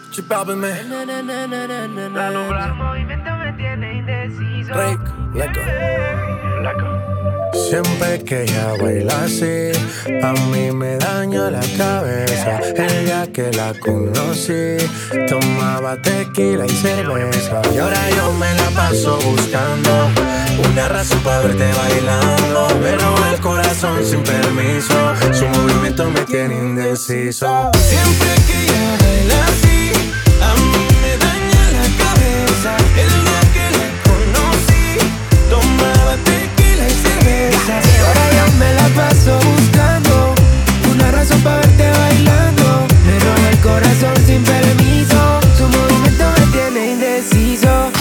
Chipápeme. La nubla, el movimiento me tiene indeciso. Rick, leco. Siempre que ella baila así, a mí me daña la cabeza. El día que la conocí, tomaba tequila y cerveza. Y ahora yo me la paso buscando una razón para verte bailando. Me roba el corazón sin permiso, su movimiento me tiene indeciso. Siempre que ella baila así, a mí me daña la cabeza. El día que la conocí, tomaba tequila y cerveza. Y ahora yo me la paso buscando una razón para verte bailando. Me roba el corazón sin permiso, su movimiento me tiene indeciso.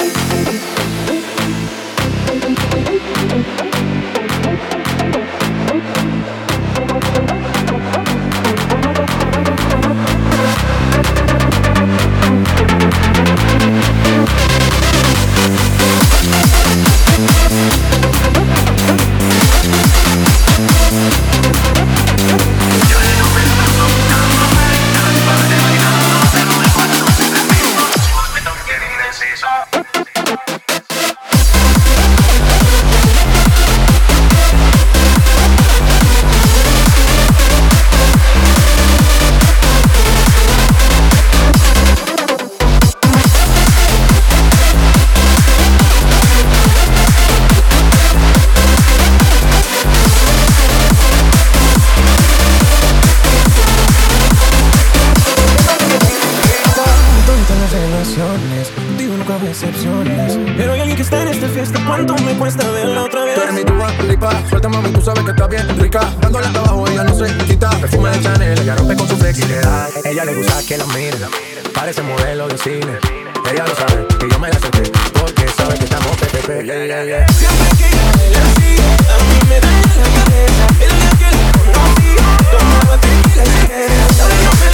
Digo, nunca habrá excepciones, pero hay alguien que está en esta fiesta. ¿Cuánto me cuesta verla otra vez? Tú eres mi Dua Lipa, suelta mami, tú sabes que está bien rica. Dándole hasta abajo, ella no se quita. Perfume de Chanel, ella rompe con su flexibilidad. Ella le gusta que la mire, parece modelo de cine. Ella lo sabe, que yo me la acepté, porque sabe que estamos PPP. Siempre que ella baila así, a mí me daña la cabeza. El día que la conocí, tomaba tequila y cerveza.